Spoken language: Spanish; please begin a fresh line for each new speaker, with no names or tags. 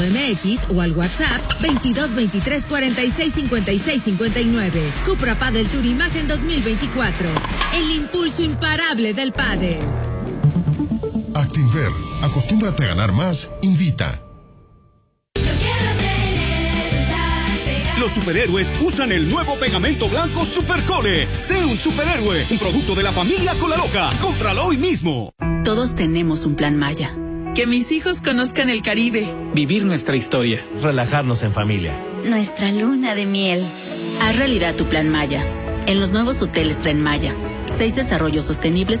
MX o al WhatsApp 22 23 46 56 59. Cupra Padel Tour Imagen 2024. El impulso imparable del pádel.
Actinver, acostúmbrate a ganar más, invita.
Los superhéroes usan el nuevo pegamento blanco Supercore. Sé un superhéroe, un producto de la familia Colaloca. Cómpralo hoy mismo.
Todos tenemos un plan Maya. Que mis hijos conozcan el Caribe.
Vivir nuestra historia.
Relajarnos en familia.
Nuestra luna de miel.
Haz realidad tu plan Maya. En los nuevos hoteles Tren Maya. 6 desarrollos sostenibles